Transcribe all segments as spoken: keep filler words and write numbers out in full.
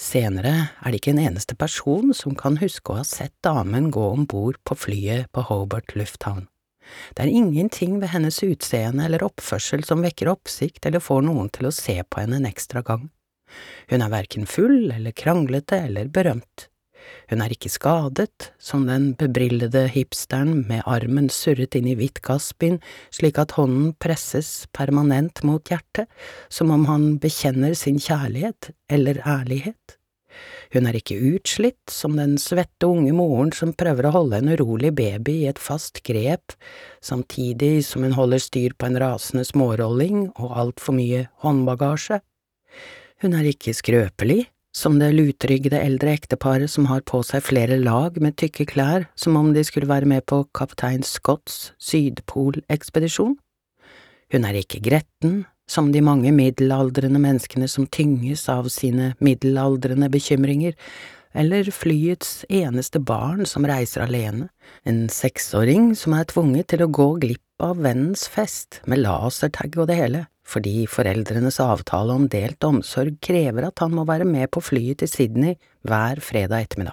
Senere er det ikke en eneste person som kan huske å ha sett damen gå ombord på flyet på Hobart lufthavn. Det er ingenting ved hennes utseende eller oppførsel som vekker oppsikt eller får noen til å se på henne en ekstra gang. Hun er hverken full eller kranglete eller berømt. Hun er ikke skadet, som den bebrillede hipsteren med armen surret inn i hvitt gassbind, slik at hånden presses permanent mot hjertet, som om han bekjenner sin kjærlighet eller ærlighet. Hun er ikke utslitt, som den svette unge moren som prøver å holde en urolig baby i et fast grep, samtidig som hun holder styr på en rasende smårolling og alt for mye håndbagasje. Hun er ikke skrøpelig, som det lutryggede eldre ekteparet som har på seg flere lag med tykke klær, som om de skulle være med på kaptein Scotts sydpolekspedisjon. Hun er ikke gretten, som de mange middelaldrende menneskene som tynges av sine middelaldrende bekymringer, eller flyets eneste barn som reiser alene, en seksåring som er tvunget til å gå glipp av vennens fest med lasertagg og det hele, fordi foreldrenes avtale om delt omsorg krever at han må være med på flyet til Sydney hver fredag ettermiddag.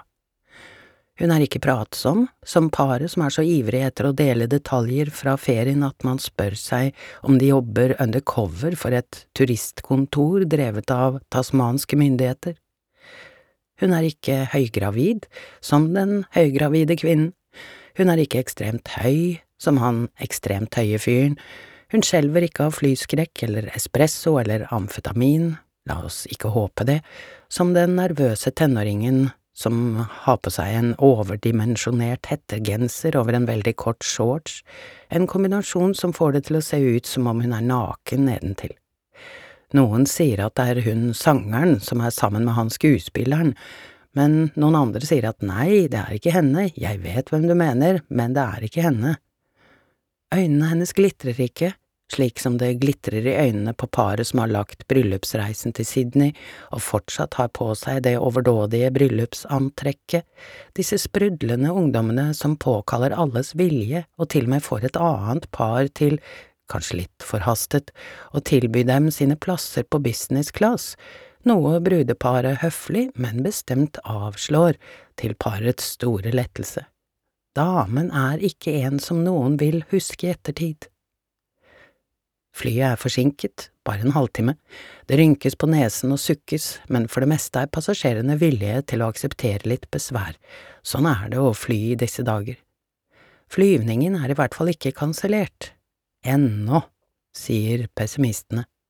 Hun er ikke pratsom, som paret som er så ivrig etter å dele detaljer fra ferien at man spør seg om de jobber undercover for et turistkontor drevet av tasmanske myndigheter. Hun er ikke høygravid, som den høygravide kvinnen. Hun er ikke ekstremt høy, som han ekstremt høye fyren. Hun skjelver ikke av flyskrekk eller espresso eller amfetamin, la oss ikke håpe det, som den nervøse tenåringen som har på seg en overdimensjonert hettegenser over en veldig kort shorts, en kombinasjon som får det til å se ut som om hun er naken nedentil. Noen sier at det er hun sangeren som er sammen med han skuespilleren, men noen andre sier at nei, det er ikke henne, jeg vet hvem du mener, men det er ikke henne. Øynene hennes glitrer ikke, slik som det glitrer i øynene på paret som har lagt bryllupsreisen til Sydney og fortsatt har på seg det overdådige bryllupsantrekket, disse sprudlende ungdommene som påkaller alles vilje og til og med får et annet par til, kanskje litt forhastet, å tilby dem sine plasser på business class, noe brudeparet høflig, men bestemt avslår til parets store lettelse. Damen er ikke en som noen vil huske i ettertid. Flyet er forsinket, bare en halvtime. Det rynkes på nesen og sukkes, men for det meste er passasjerene villige til å akseptere litt besvær. Sånn er det å fly i disse dager. Flyvningen er i hvert fall ikke kansellert. Ennå, sier pessimistene.